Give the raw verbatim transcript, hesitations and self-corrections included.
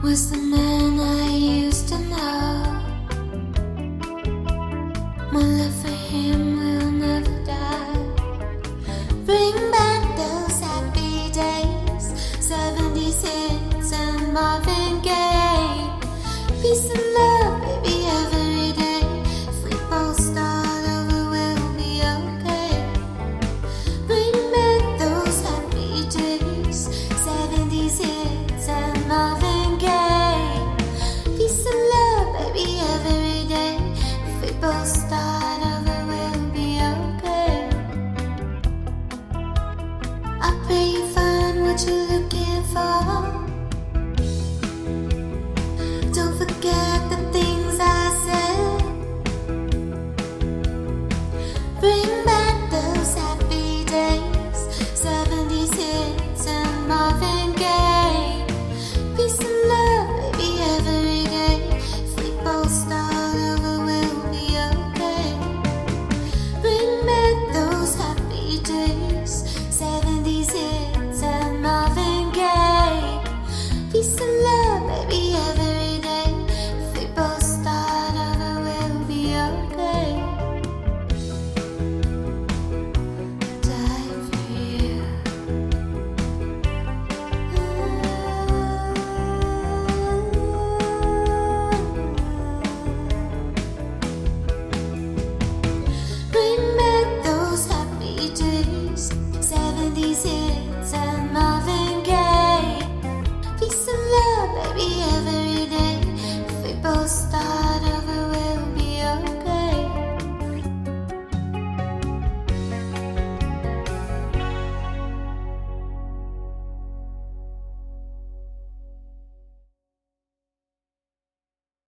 was the man I used to know. My love for him will never die. Bring back those happy days, seventies hits and Marvin Gaye. Peace and love, baby, every day. If we both start over, we'll be okay. Bring back those happy days, seventies hits.